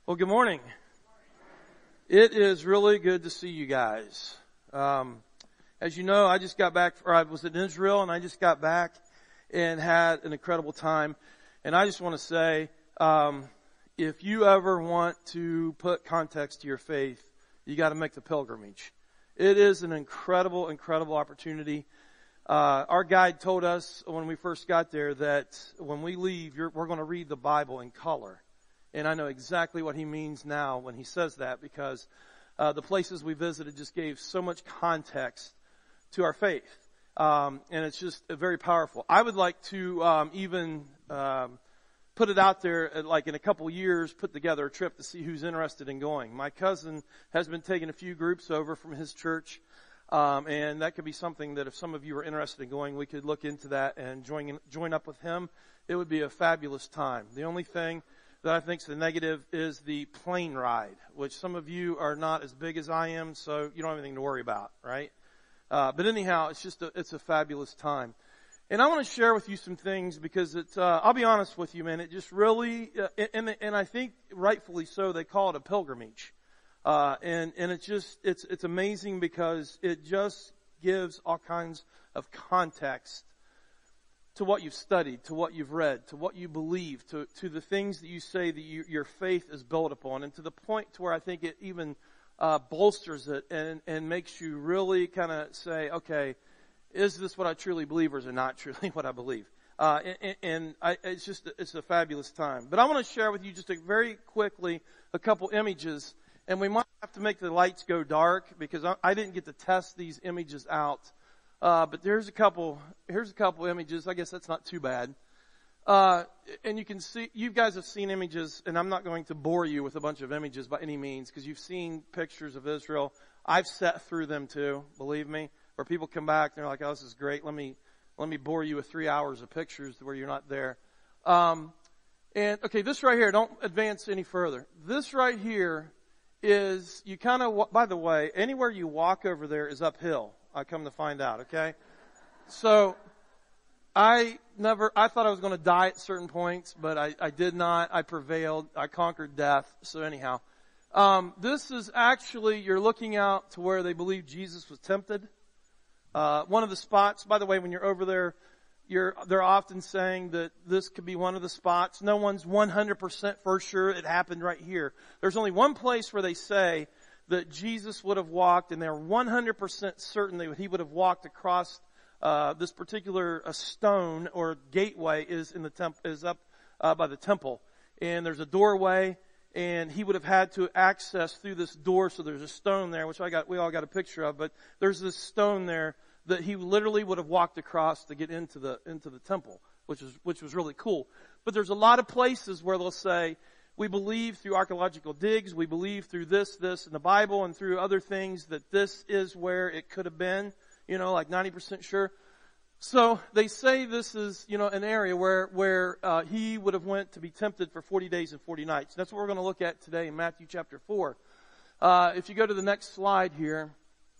Well, good morning. It is really good to see you guys. As you know, I just got back, or I was in Israel, and I just got back and had an incredible time. And I just want to say, if you ever want to put context to your faith, you got to make the pilgrimage. It is an incredible, incredible opportunity. Our guide told us when we first got there that when we leave, we're going to read the Bible in color. And I know exactly what he means now when he says that, because the places we visited just gave so much context to our faith. And it's just very powerful. I would like to even put it out there, like in a couple years, put together a trip to see who's interested in going. My cousin has been taking a few groups over from his church. And that could be something that if some of you are interested in going, we could look into that and join up with him. It would be a fabulous time. The only thing that I think is the negative is the plane ride, which some of you are not as big as I am, so you don't have anything to worry about, right? But anyhow, it's a fabulous time. And I want to share with you some things because I'll be honest with you, man, it just really, and I think rightfully so, they call it a pilgrimage. And it's amazing because it just gives all kinds of context to what you've studied, to what you've read, to what you believe, to the things that you say that your faith is built upon, and to the point to where I think it even bolsters it and makes you really kind of say, okay, is this what I truly believe, or is it not truly what I believe? It's a fabulous time. But I want to share with you just very quickly a couple images, and we might have to make the lights go dark because I didn't get to test these images out. But here's a couple images. I guess that's not too bad. And you can see, you guys have seen images, and I'm not going to bore you with a bunch of images by any means, because you've seen pictures of Israel. I've sat through them too, believe me, where people come back and they're like, oh, this is great. Let me bore you with 3 hours of pictures where you're not there. And okay, this right here, don't advance any further. This right here is, you kind of, by the way, anywhere you walk over there is uphill. I come to find out, okay? So, I thought I was going to die at certain points, but I did not. I prevailed. I conquered death. So anyhow, this is actually, you're looking out to where they believe Jesus was tempted. One of the spots, by the way, when you're over there, they're often saying that this could be one of the spots. No one's 100% for sure it happened right here. There's only one place where they say that Jesus would have walked, and they're 100% certain that he would have walked across this particular stone or gateway is up by the temple, and there's a doorway, and he would have had to access through this door. So there's a stone there, which we all got a picture of, but there's this stone there that he literally would have walked across to get into the temple, which was really cool. But there's a lot of places where they'll say, we believe through archaeological digs, we believe through this in the Bible and through other things that this is where it could have been, like 90% sure. So they say this is, an area where he would have went to be tempted for 40 days and 40 nights. That's what we're going to look at today in Matthew chapter 4. If you go to the next slide here,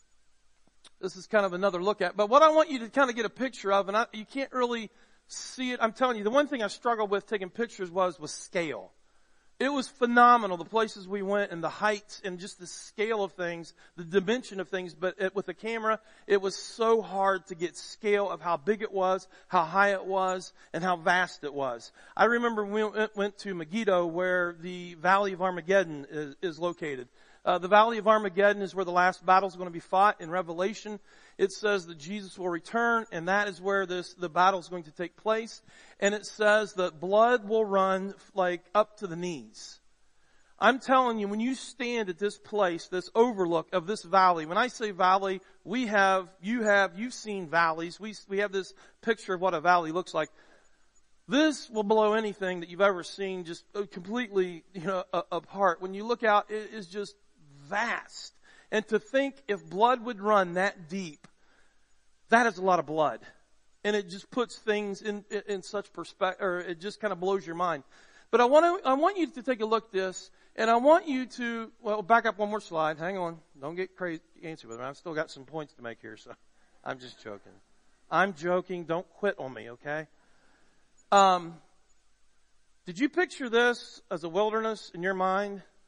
this is kind of another look at, but what I want you to kind of get a picture of, and you can't really see it. I'm telling you, the one thing I struggled with taking pictures was scale. It was phenomenal, the places we went and the heights and just the scale of things, the dimension of things. But with the camera, it was so hard to get scale of how big it was, how high it was, and how vast it was. I remember we went to Megiddo, where the Valley of Armageddon is located. The Valley of Armageddon is where the last battle is going to be fought. In Revelation, it says that Jesus will return, and that is where the battle is going to take place. And it says that blood will run like up to the knees. I'm telling you, when you stand at this place, this overlook of this valley, when I say valley, you've seen valleys. We have this picture of what a valley looks like. This will blow anything that you've ever seen just completely, apart. When you look out, it is just vast. And to think if blood would run that deep, that is a lot of blood. And it just puts things in such perspective, or it just kind of blows your mind. But I want you to take a look at this, and I want you to, back up one more slide. Hang on. Don't get crazy answer with me. I've still got some points to make here, so I'm just joking. I'm joking. Don't quit on me, okay? Did you picture this as a wilderness in your mind?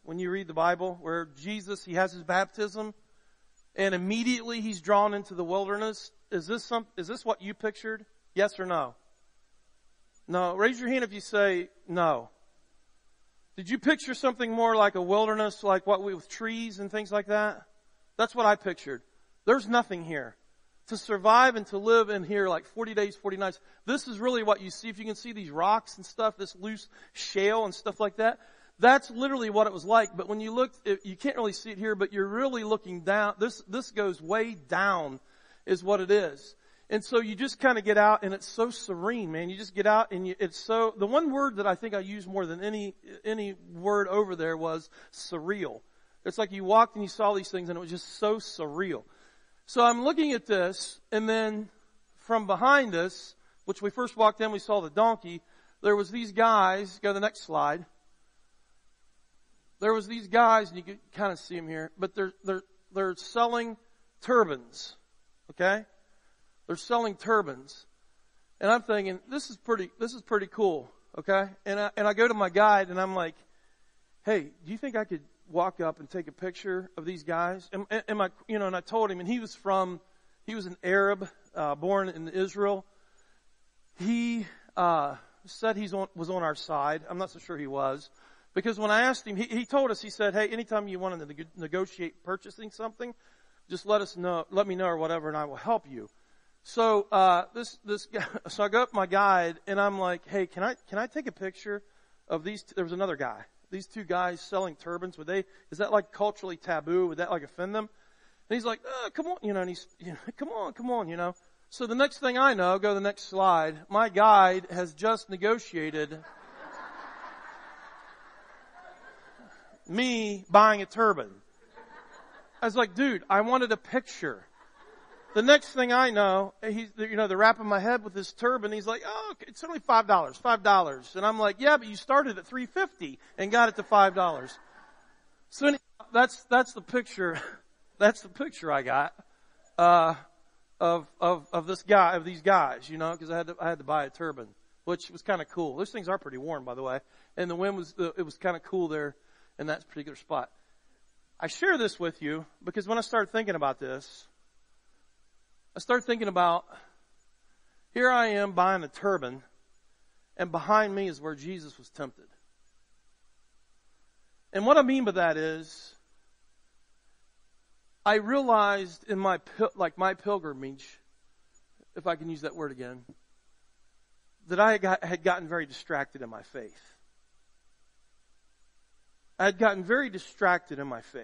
when you read the Bible where Jesus, he has his baptism and immediately he's drawn into the wilderness? Is this what you pictured? Yes or no? No. Raise your hand if you say no. Did you picture something more like a wilderness, like with trees and things like that? That's what I pictured. There's nothing here. To survive and to live in here like 40 days, 40 nights, this is really what you see. If you can see these rocks and stuff, this loose shale and stuff like that, that's literally what it was like. But when you look, you can't really see it here, but you're really looking down. This goes way down is what it is. And so you just kind of get out and it's so serene, man. You just get out and the one word that I think I used more than any word over there was surreal. It's like you walked and you saw these things and it was just so surreal. So I'm looking at this, and then from behind us, which we first walked in, we saw the donkey. There was these guys. Go to the next slide. There was these guys, and you can kind of see them here, but they're selling turbans. Okay, they're selling turbans, and I'm thinking this is pretty cool. Okay, and I go to my guide, and I'm like, hey, do you think I could walk up and take a picture of these guys? And I told him, and he was an Arab, born in Israel. He, said was on our side. I'm not so sure he was. Because when I asked him, he told us, he said, hey, anytime you want to negotiate purchasing something, just let me know or whatever, and I will help you. So, this guy, so I go up to my guide, and I'm like, hey, can I take a picture of these? There was another guy. These two guys selling turbans, is that like culturally taboo? Would that like offend them? And he's like, come on, and he's, come on. So the next thing I know, go to the next slide, my guide has just negotiated me buying a turban. I was like, dude, I wanted a picture. The next thing I know, they're wrapping my head with this turban. He's like, oh, it's only $5. And I'm like, yeah, but you started at $3.50 and got it to $5. So anyhow, that's the picture. That's the picture I got, of these guys, because I had to buy a turban, which was kind of cool. Those things are pretty warm, by the way. And the wind it was kind of cool there in that particular spot. I share this with you because when I started thinking about this, I started thinking about, here I am buying a turban, and behind me is where Jesus was tempted. And what I mean by that is, I realized in my pilgrimage, if I can use that word again, that I had gotten very distracted in my faith. I had gotten very distracted in my faith.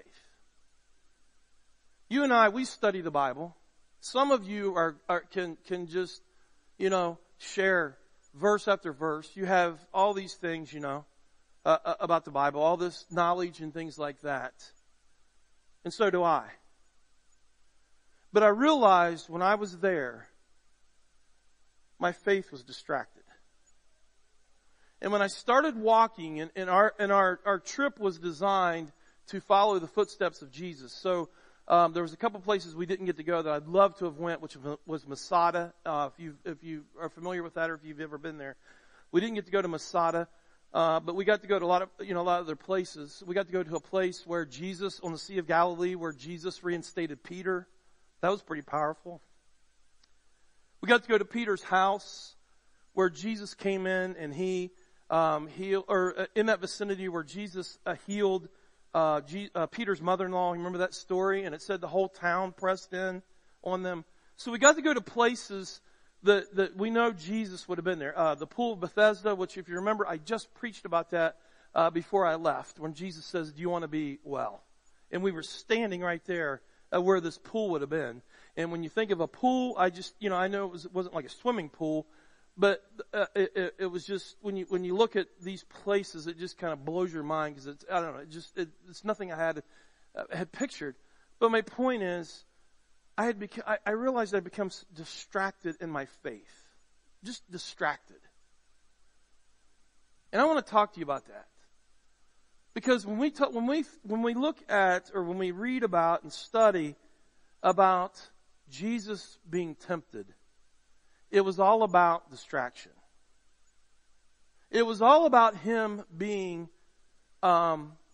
You and I, we study the Bible. Some of you can just, share verse after verse. You have all these things, about the Bible, all this knowledge and things like that. And so do I. But I realized when I was there, my faith was distracted. And when I started walking, and our trip was designed to follow the footsteps of Jesus. So, there was a couple places we didn't get to go that I'd love to have went, which was Masada. If you are familiar with that, or if you've ever been there, we didn't get to go to Masada, but we got to go to a lot of other places. We got to go to a place where Jesus, on the Sea of Galilee, where Jesus reinstated Peter. That was pretty powerful. We got to go to Peter's house, where Jesus came in and he healed, or in that vicinity where Jesus healed Peter's mother-in-law. You remember that story? And it said the whole town pressed in on them. So we got to go to places that we know Jesus would have been there. The pool of Bethesda, which if you remember, I just preached about that before I left, when Jesus says, do you want to be well? And we were standing right there where this pool would have been. And when you think of a pool, I just, I know it wasn't like a swimming pool, but it was just, when you look at these places, it just kind of blows your mind, because it's, I don't know, it's nothing I had pictured. But my point is, I realized I'd become distracted in my faith. Just distracted. And I want to talk to you about that. Because when we look at, or when we read about and study about Jesus being tempted, it was all about distraction. It was all about him being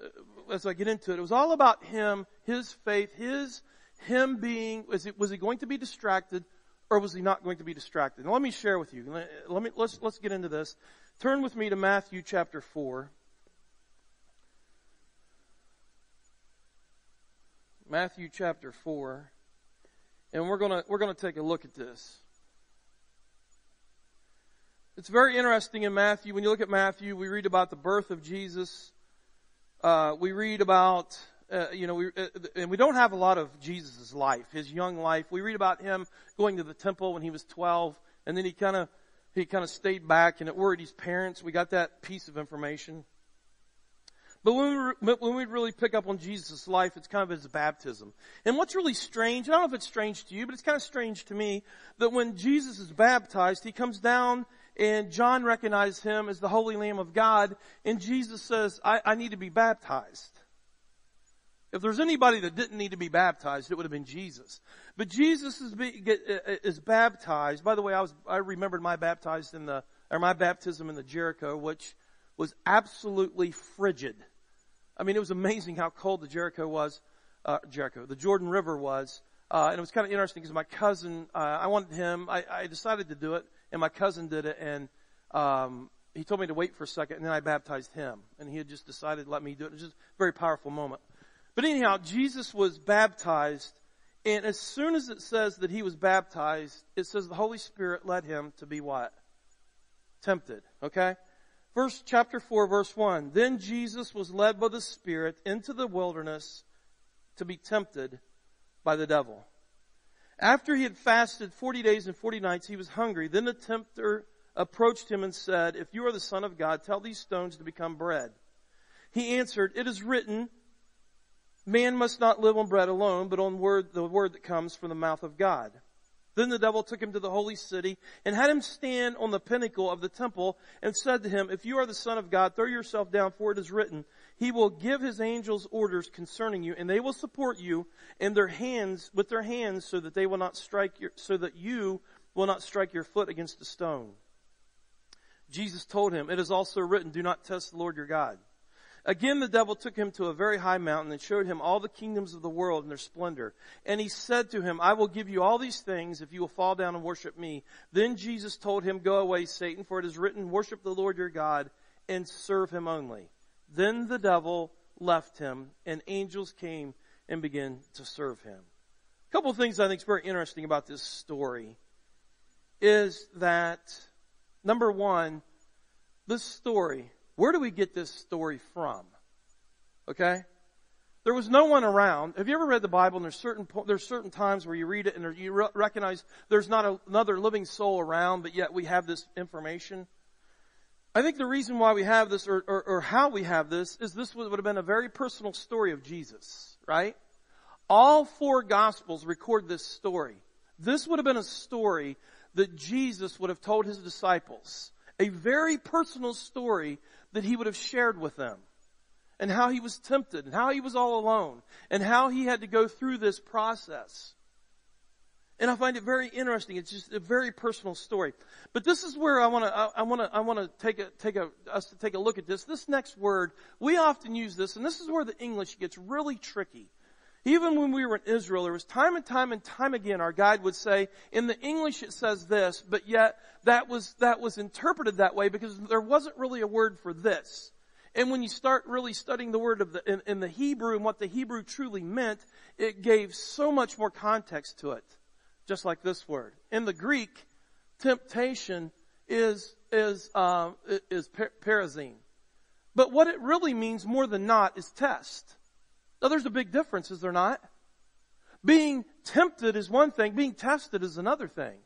as I get into it, it was all about him, his faith, him being, was he going to be distracted or was he not going to be distracted? Now let me share with you. Let's get into this. Turn with me to Matthew chapter 4. Matthew chapter 4. And we're gonna take a look at this. It's very interesting in Matthew. When you look at Matthew, we read about the birth of Jesus. We read about, and we don't have a lot of Jesus' life, his young life. We read about him going to the temple when he was 12, and then he kind of stayed back, and it worried his parents. We got that piece of information. But when we really pick up on Jesus' life, it's kind of his baptism. And what's really strange, I don't know if it's strange to you, but it's kind of strange to me, that when Jesus is baptized, he comes down and John recognized him as the Holy Lamb of God, and Jesus says, I need to be baptized. If there's anybody that didn't need to be baptized, it would have been Jesus. But Jesus is baptized. By the way, I remembered my baptism in the Jericho, which was absolutely frigid. I mean, it was amazing how cold the the Jordan River was. And it was kind of interesting because my cousin, I decided to do it, and my cousin did it, and he told me to wait for a second, and then I baptized him. And he had just decided to let me do it. It was just a very powerful moment. But anyhow, Jesus was baptized, and as soon as it says that he was baptized, it says the Holy Spirit led him to be what? Tempted. Okay? Chapter 4, verse 1. Then Jesus was led by the Spirit into the wilderness to be tempted by the devil. After he had fasted 40 days and 40 nights, he was hungry. Then the tempter approached him and said, "If you are the Son of God, tell these stones to become bread." He answered, "It is written, man must not live on bread alone, but on the word that comes from the mouth of God." Then the devil took him to the holy city and had him stand on the pinnacle of the temple and said to him, "If you are the Son of God, throw yourself down, for it is written, he will give his angels orders concerning you, and they will support you in their hands so that you will not strike your foot against a stone." Jesus told him, "It is also written, do not test the Lord your God." Again, the devil took him to a very high mountain and showed him all the kingdoms of the world and their splendor. And he said to him, "I will give you all these things if you will fall down and worship me." Then Jesus told him, "Go away, Satan, for it is written, worship the Lord your God and serve him only." Then the devil left him, and angels came and began to serve him. A couple of things I think is very interesting about this story is that, number one, this story, where do we get this story from? Okay? There was no one around. Have you ever read the Bible and there's certain times where you read it and you recognize there's not another living soul around, but yet we have this information? I think the reason why we have this or how we have this is this would have been a very personal story of Jesus, right? All four Gospels record this story. This would have been a story that Jesus would have told his disciples. A very personal story that he would have shared with them. And how he was tempted, and how he was all alone, and how he had to go through this process. And I find it very interesting. It's just a very personal story. But this is where I want to take a look at this. This next word, we often use this, and this is where the English gets really tricky. Even when we were in Israel, there was time and time again our guide would say, in the English it says this, but yet that was interpreted that way because there wasn't really a word for this. And when you start really studying the word in the Hebrew and what the Hebrew truly meant, it gave so much more context to it. Just like this word. In the Greek, temptation is perazine. But what it really means more than not is test. Now there's a big difference, is there not? Being tempted is one thing, being tested is another thing.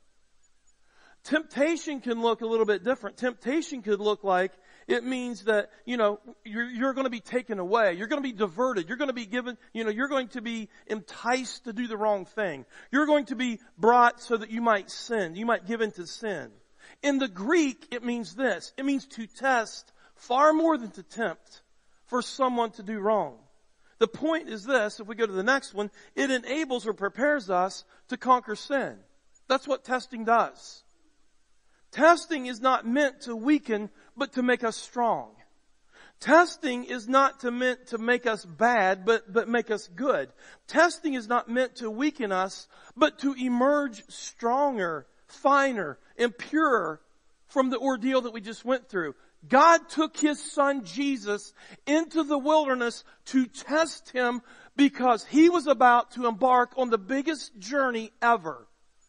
Temptation can look a little bit different. Temptation could look like it means that, you're going to be taken away. You're going to be diverted. You're going to be given, you're going to be enticed to do the wrong thing. You're going to be brought so that you might sin. You might give into sin. In the Greek, it means this. It means to test far more than to tempt for someone to do wrong. The point is this, if we go to the next one, it enables or prepares us to conquer sin. That's what testing does. Testing is not meant to weaken, but to make us strong. Testing is not meant to make us bad, but make us good. Testing is not meant to weaken us, but to emerge stronger, finer, and purer from the ordeal that we just went through. God took His Son Jesus into the wilderness to test Him because He was about to embark on the biggest journey ever.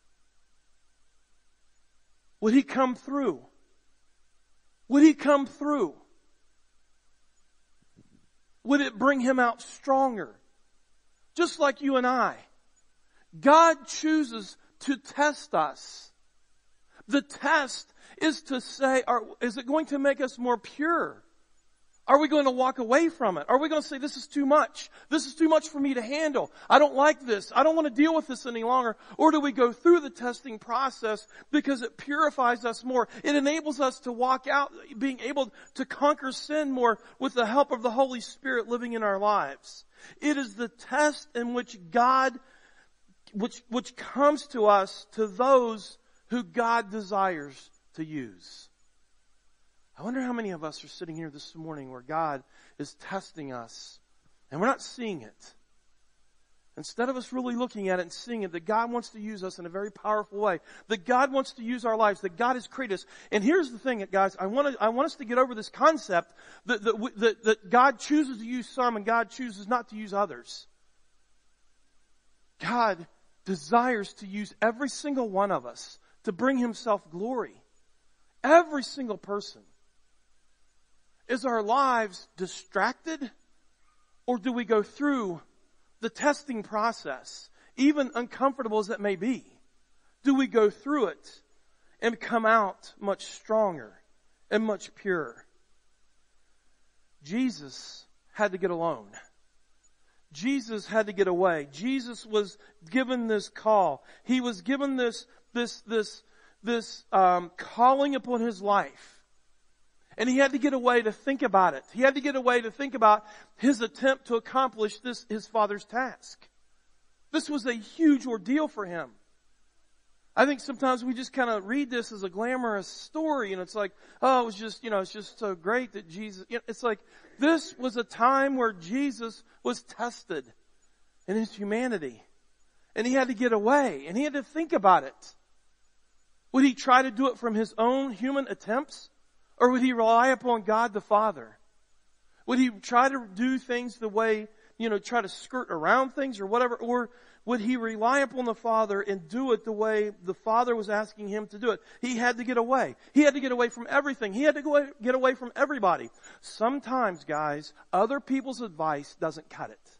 Would He come through? Would He come through? Would it bring Him out stronger? Just like you and I. God chooses to test us. The test is to say, is it going to make us more pure? Are we going to walk away from it? Are we going to say, this is too much? This is too much for me to handle. I don't like this. I don't want to deal with this any longer. Or do we go through the testing process because it purifies us more? It enables us to walk out, being able to conquer sin more with the help of the Holy Spirit living in our lives. It is the test in which God, which comes to us, to those who God desires to use. I wonder how many of us are sitting here this morning where God is testing us and we're not seeing it. Instead of us really looking at it and seeing it, that God wants to use us in a very powerful way. That God wants to use our lives. That God has created us. And here's the thing, guys. I want us to get over this concept that God chooses to use some and God chooses not to use others. God desires to use every single one of us to bring Himself glory. Every single person. Is our lives distracted? Or do we go through the testing process, even uncomfortable as it may be? Do we go through it and come out much stronger and much purer? Jesus had to get alone. Jesus had to get away. Jesus was given this call. He was given this calling upon His life. And He had to get away to think about it. He had to get away to think about His attempt to accomplish His Father's task. This was a huge ordeal for Him. I think sometimes we just kind of read this as a glamorous story and it's like, oh, it's just so great that Jesus, it's like, this was a time where Jesus was tested in His humanity. And He had to get away and He had to think about it. Would He try to do it from His own human attempts? Or would He rely upon God the Father? Would He try to do things the way, try to skirt around things or whatever? Or would He rely upon the Father and do it the way the Father was asking Him to do it? He had to get away. He had to get away from everything. He had to get away from everybody. Sometimes, guys, other people's advice doesn't cut it.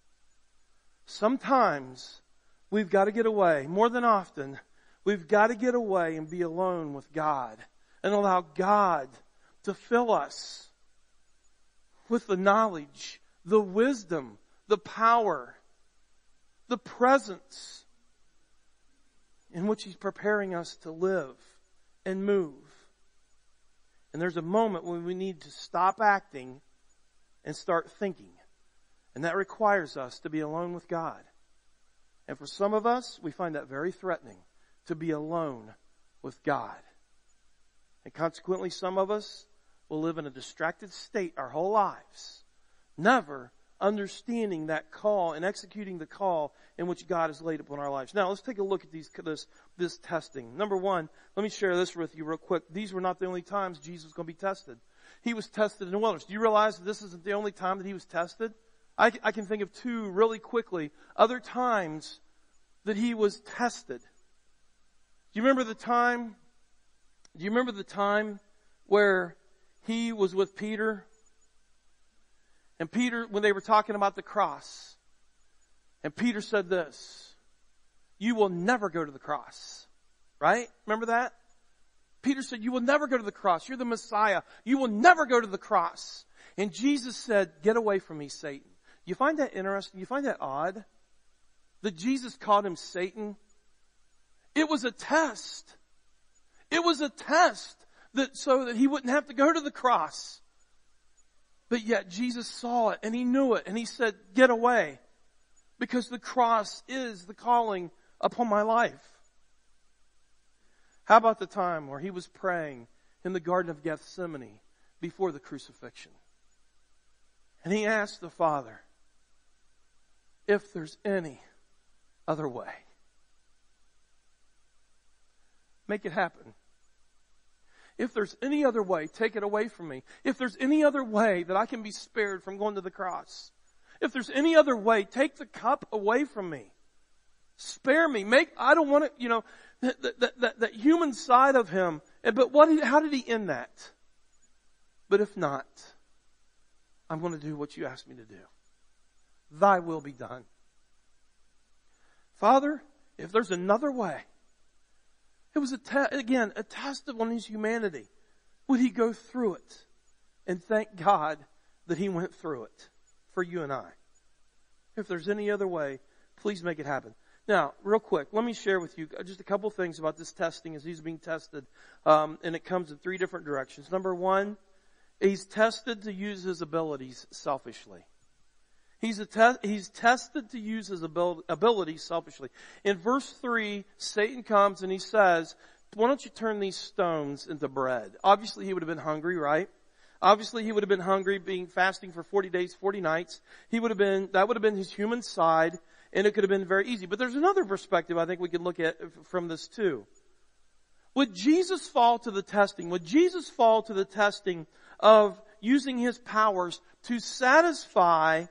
Sometimes we've got to get away. More than often, we've got to get away and be alone with God. And allow God to fill us with the knowledge, the wisdom, the power, the presence in which He's preparing us to live and move. And there's a moment when we need to stop acting and start thinking. And that requires us to be alone with God. And for some of us, we find that very threatening, to be alone with God. And consequently, some of us will live in a distracted state our whole lives, never understanding that call and executing the call in which God has laid upon our lives. Now, let's take a look at this testing. Number one, let me share this with you real quick. These were not the only times Jesus was going to be tested. He was tested in the wilderness. Do you realize that this isn't the only time that He was tested? I can think of two really quickly, other times that He was tested. Do you remember the time where He was with Peter? And Peter, when they were talking about the cross, and Peter said this, "You will never go to the cross." Right? Remember that? Peter said, "You will never go to the cross. You're the Messiah. You will never go to the cross." And Jesus said, "Get away from me, Satan." You find that interesting? You find that odd? That Jesus called Him Satan? It was a test. It was a test so that He wouldn't have to go to the cross. But yet Jesus saw it and He knew it and He said, "Get away." Because the cross is the calling upon my life. How about the time where He was praying in the Garden of Gethsemane before the crucifixion? And he asked the Father, if there's any other way, make it happen. If there's any other way, take it away from me. If there's any other way that I can be spared from going to the cross. If there's any other way, take the cup away from me. Spare me. I don't want to, that human side of him. But how did he end that? But if not, I'm going to do what you asked me to do. Thy will be done. Father, if there's another way, it was a test on his humanity. Would he go through it? And thank God that he went through it for you and I. If there's any other way, please make it happen. Now, real quick, let me share with you just a couple things about this testing as he's being tested. And it comes in 3 different directions. Number 1, he's tested to use his abilities selfishly. He's tested to use his abilities selfishly. In verse 3, Satan comes and he says, why don't you turn these stones into bread? Obviously he would have been hungry, right? Obviously he would have been hungry, being fasting for 40 days, 40 nights. That would have been his human side, and it could have been very easy. But there's another perspective I think we can look at from this too. Would Jesus fall to the testing? Would Jesus fall to the testing of using his powers to satisfy,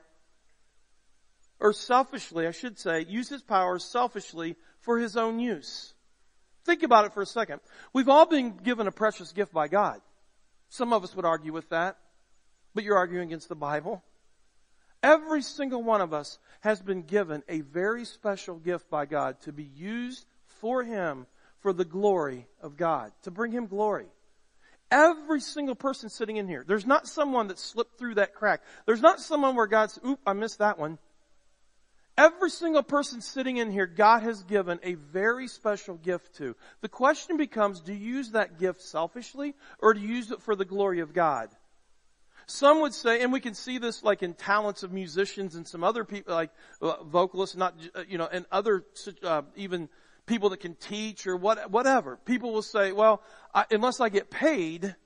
or selfishly, I should say, use his powers selfishly for his own use? Think about it for a second. We've all been given a precious gift by God. Some of us would argue with that, but you're arguing against the Bible. Every single one of us has been given a very special gift by God to be used for him, for the glory of God, to bring him glory. Every single person sitting in here. There's not someone that slipped through that crack. There's not someone where God said, oop, I missed that one. Every single person sitting in here, God has given a very special gift to. The question becomes, do you use that gift selfishly or do you use it for the glory of God? Some would say, and we can see this like in talents of musicians and some other people like vocalists, and other even people that can teach or whatever. People will say, well, unless I get paid,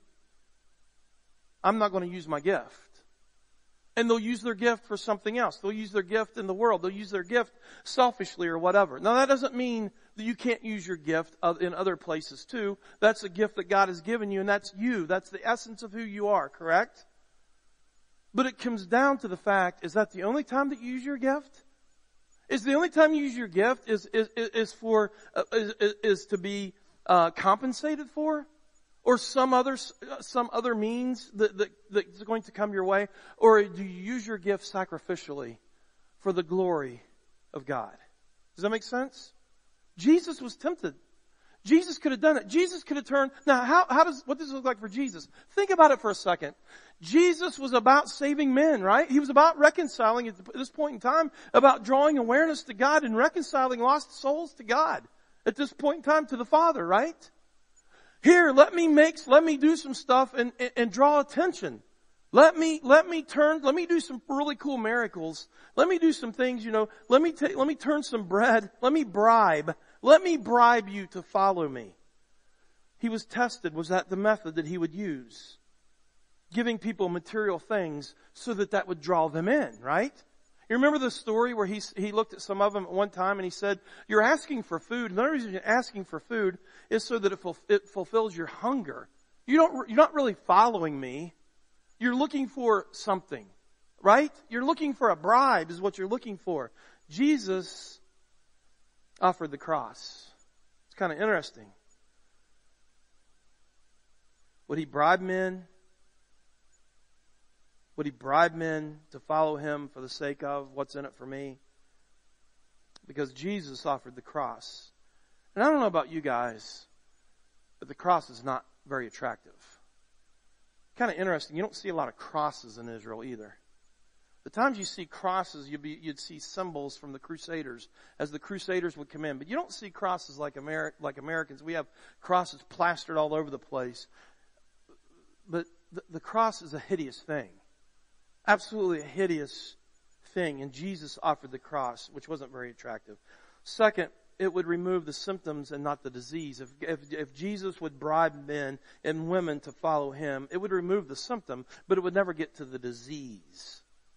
I'm not going to use my gift. And they'll use their gift for something else. They'll use their gift in the world. They'll use their gift selfishly or whatever. Now that doesn't mean that you can't use your gift in other places too. That's a gift that God has given you, and that's you. That's the essence of who you are, correct? But it comes down to the fact, is that the only time that you use your gift? Is the only time you use your gift is to be compensated for? Or some other means that's going to come your way? Or do you use your gift sacrificially for the glory of God? Does that make sense? Jesus was tempted. Jesus could have done it. Jesus could have turned. Now, what does it look like for Jesus? Think about it for a second. Jesus was about saving men, right? He was about reconciling at this point in time, about drawing awareness to God and reconciling lost souls to God at this point in time to the Father, right? Here, let me do some stuff and draw attention. Let me do some really cool miracles. Let me do some things, let me turn some bread. Let me bribe you to follow me. He was tested. Was that the method that he would use? Giving people material things so that would draw them in, right? You remember the story where he looked at some of them at one time and he said, you're asking for food. The only reason you're asking for food is so that it fulfills your hunger. You're not really following me. You're looking for something, right? You're looking for a bribe is what you're looking for. Jesus offered the cross. It's kind of interesting. Would he bribe men? Would he bribe men to follow him for the sake of what's in it for me? Because Jesus offered the cross. And I don't know about you guys, but the cross is not very attractive. Kind of interesting. You don't see a lot of crosses in Israel either. The times you see crosses, you'd see symbols from the Crusaders as the Crusaders would come in. But you don't see crosses like Americans. We have crosses plastered all over the place. But the cross is a hideous thing. Absolutely a hideous thing. And Jesus offered the cross, which wasn't very attractive. Second, it would remove the symptoms and not the disease. If Jesus would bribe men and women to follow him, it would remove the symptom, but it would never get to the disease.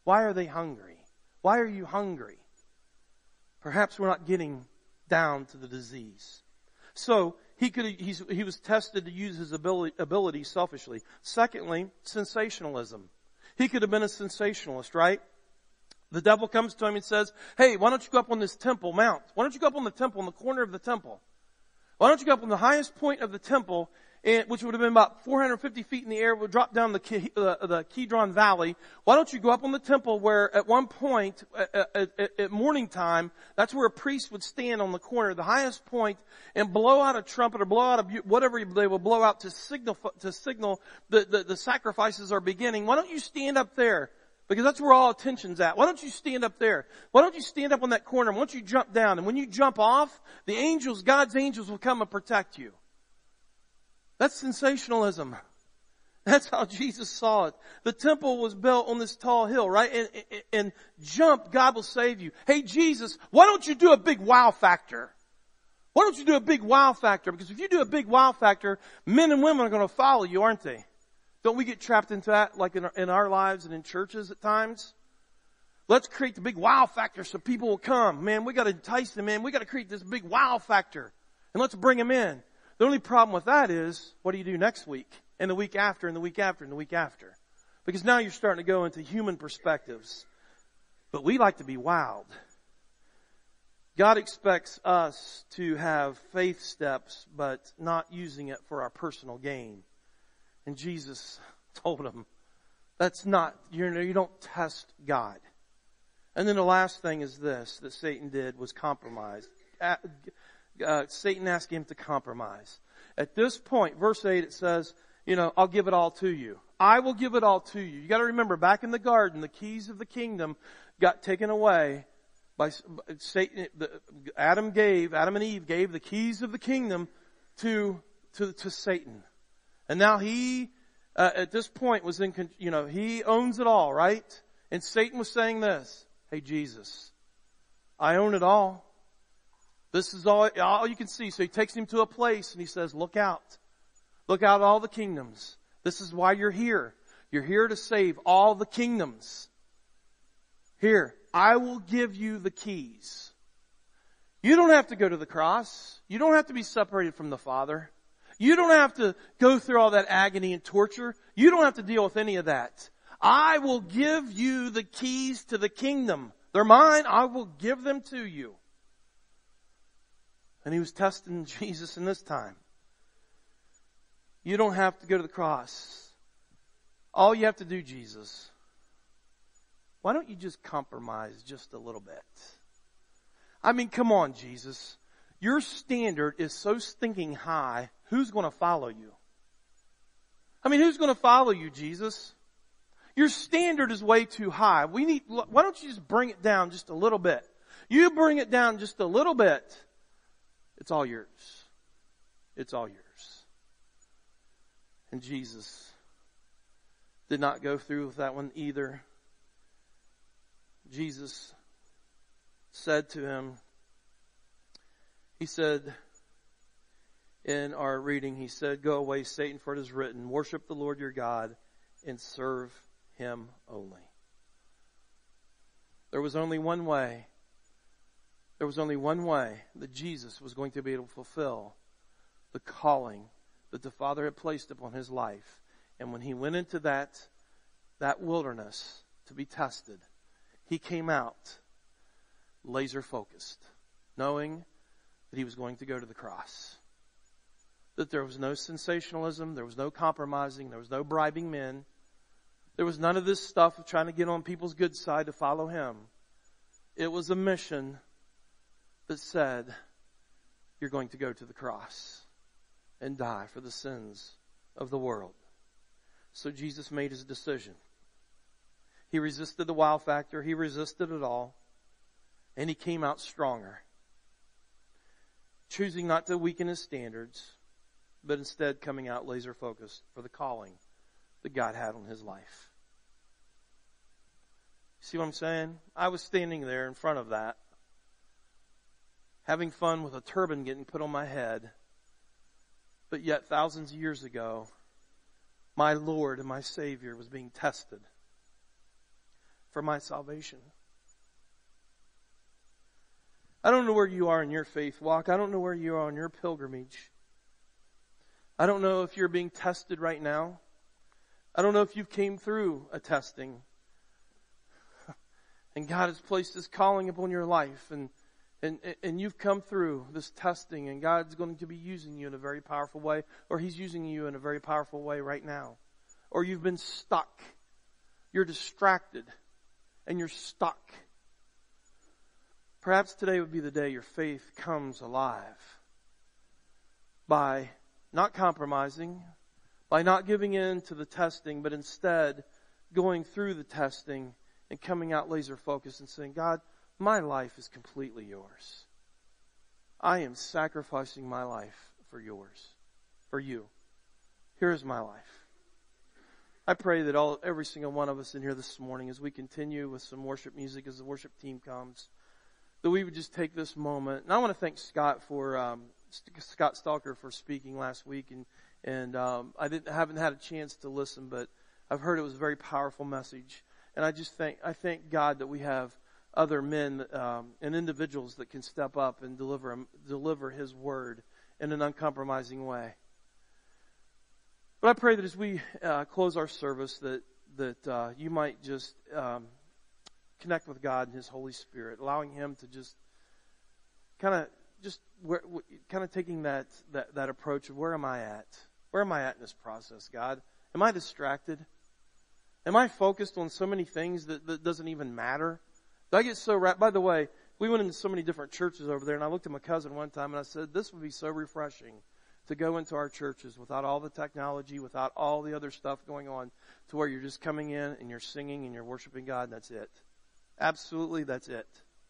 Why are they hungry? Why are you hungry? Perhaps we're not getting down to the disease. So he was tested to use his ability selfishly. Secondly, sensationalism. He could have been a sensationalist, right? The devil comes to him and says, hey, why don't you go up on this temple mount? Why don't you go up on the temple, in the corner of the temple? Why don't you go up on the highest point of the temple, which would have been about 450 feet in the air, would drop down the Kidron Valley. Why don't you go up on the temple where at one point, at morning time, that's where a priest would stand on the corner, the highest point, and blow out a trumpet or blow out whatever they will blow out to signal the sacrifices are beginning. Why don't you stand up there? Because that's where all attention's at. Why don't you stand up there? Why don't you stand up on that corner? Why don't you jump down? And when you jump off, the angels, God's angels will come and protect you. That's sensationalism. That's how Jesus saw it. The temple was built on this tall hill, right? And jump, God will save you. Hey Jesus, why don't you do a big wow factor? Why don't you do a big wow factor? Because if you do a big wow factor, men and women are going to follow you, aren't they? Don't we get trapped into that like in our lives and in churches at times? Let's create the big wow factor so people will come. Man, we got to entice them in. We got to create this big wow factor. And let's bring them in. The only problem with that is, what do you do next week? And the week after, and the week after, and the week after? Because now you're starting to go into human perspectives. But we like to be wowed. God expects us to have faith steps, but not using it for our personal gain. And Jesus told him, that's not, you don't test God. And then the last thing is this, that Satan did was compromise. Satan asked him to compromise. At this point, verse 8, it says, I'll give it all to you. I will give it all to you. You gotta remember, back in the garden, the keys of the kingdom got taken away by Satan. Adam and Eve gave the keys of the kingdom to Satan. And now he, at this point was he owns it all, right? And Satan was saying this, hey Jesus, I own it all. This is all you can see. So he takes him to a place and he says, look out. Look out at all the kingdoms. This is why you're here. You're here to save all the kingdoms. Here, I will give you the keys. You don't have to go to the cross. You don't have to be separated from the Father. You don't have to go through all that agony and torture. You don't have to deal with any of that. I will give you the keys to the kingdom. They're mine. I will give them to you. And he was testing Jesus in this time. You don't have to go to the cross. All you have to do, Jesus, why don't you just compromise just a little bit? I mean, come on, Jesus. Your standard is so stinking high. Who's going to follow you? I mean, who's going to follow you, Jesus? Your standard is way too high. Why don't you just bring it down just a little bit? You bring it down just a little bit. It's all yours. It's all yours. And Jesus did not go through with that one either. Jesus said to him, he said, in our reading, he said, go away, Satan, for it is written, worship the Lord your God and serve him only. There was only one way. There was only one way that Jesus was going to be able to fulfill the calling that the Father had placed upon his life. And when he went into that wilderness to be tested, he came out laser focused, knowing that he was going to go to the cross. That there was no sensationalism, there was no compromising, there was no bribing men. There was none of this stuff of trying to get on people's good side to follow him. It was a mission that said, you're going to go to the cross and die for the sins of the world. So Jesus made his decision. He resisted the wow factor. He resisted it all. And he came out stronger. Choosing not to weaken his standards, but instead coming out laser focused for the calling that God had on his life. See what I'm saying? I was standing there in front of that, having fun with a turban getting put on my head. But yet thousands of years ago, my Lord and my Savior was being tested. for my salvation. I don't know where you are in your faith walk. I don't know where you are on your pilgrimage. I don't know if you're being tested right now. I don't know if you've came through a testing. And God has placed His calling upon your life, and you've come through this testing, and God's going to be using you in a very powerful way, or He's using you in a very powerful way right now. Or you've been stuck. You're distracted, and you're stuck. Perhaps today would be the day your faith comes alive by not compromising, by not giving in to the testing, but instead going through the testing and coming out laser focused and saying, God, my life is completely yours. I am sacrificing my life for yours, for you. Here's my life. I pray that every single one of us in here this morning, as we continue with some worship music, as the worship team comes, that we would just take this moment. And I want to thank Scott Stalker for speaking last week, and I haven't had a chance to listen, but I've heard it was a very powerful message. And I thank God that we have other men and individuals that can step up and deliver His word in an uncompromising way. But I pray that as we close our service, that you might just connect with God and His Holy Spirit, allowing Him to just kind of taking that approach of where am I at? Where am I at in this process, God? Am I distracted? Am I focused on so many things that doesn't even matter? Do I get so wrapped? By the way, we went into so many different churches over there, and I looked at my cousin one time and I said, this would be so refreshing to go into our churches without all the technology, without all the other stuff going on, to where you're just coming in and you're singing and you're worshiping God, and that's it. Absolutely, that's it.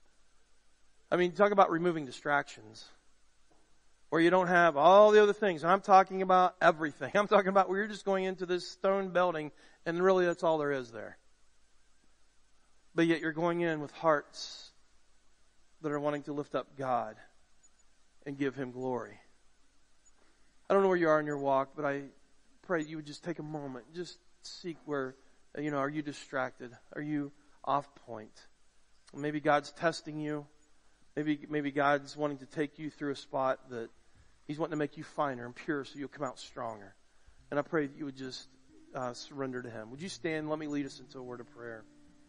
I mean, talk about removing distractions. Where you don't have all the other things. I'm talking about everything. I'm talking about where you're just going into this stone building, and really that's all there is there. But yet you're going in with hearts that are wanting to lift up God and give Him glory. I don't know where you are in your walk, but I pray you would just take a moment. Just seek where, are you distracted? Are you off point? Maybe God's testing you. Maybe God's wanting to take you through a spot that He's wanting to make you finer and pure so you'll come out stronger. And I pray that you would just surrender to Him. Would you stand? Let me lead us into a word of prayer.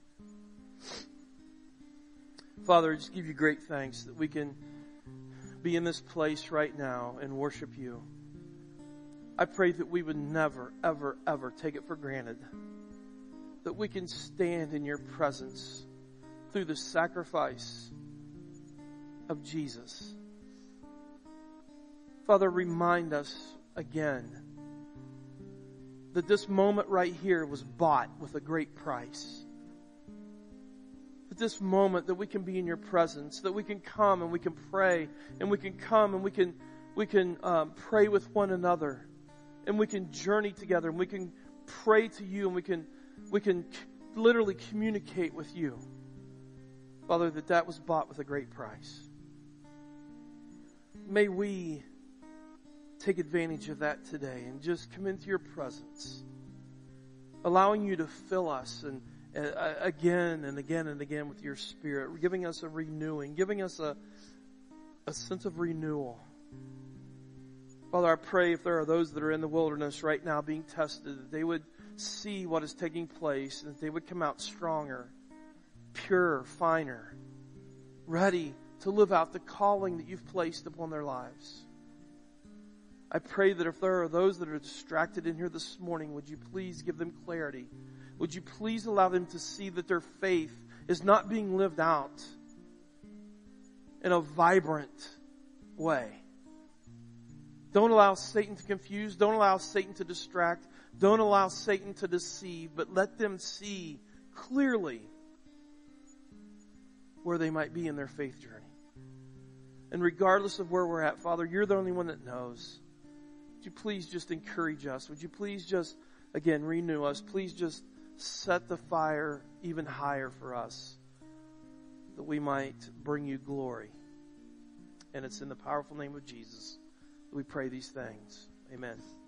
Father, I just give you great thanks that we can be in this place right now and worship you. I pray that we would never, ever, ever take it for granted that we can stand in your presence through the sacrifice of Jesus. Father, remind us again that this moment right here was bought with a great price. That this moment that we can be in your presence, that we can come and we can pray, and we can come and we can pray with one another, and we can journey together, and we can pray to you, and we can literally communicate with you. Father, that was bought with a great price. May we take advantage of that today and just come into your presence, allowing you to fill us and again and again and again with your Spirit, giving us a renewing, giving us a sense of renewal. Father, I pray if there are those that are in the wilderness right now being tested, that they would see what is taking place and that they would come out stronger, purer, finer, ready to live out the calling that you've placed upon their lives. I pray that if there are those that are distracted in here this morning, would you please give them clarity? Would you please allow them to see that their faith is not being lived out in a vibrant way? Don't allow Satan to confuse. Don't allow Satan to distract. Don't allow Satan to deceive, but let them see clearly where they might be in their faith journey. And regardless of where we're at, Father, you're the only one that knows. Would you please just encourage us? Would you please just, again, renew us? Please just set the fire even higher for us, that we might bring you glory. And it's in the powerful name of Jesus that we pray these things. Amen.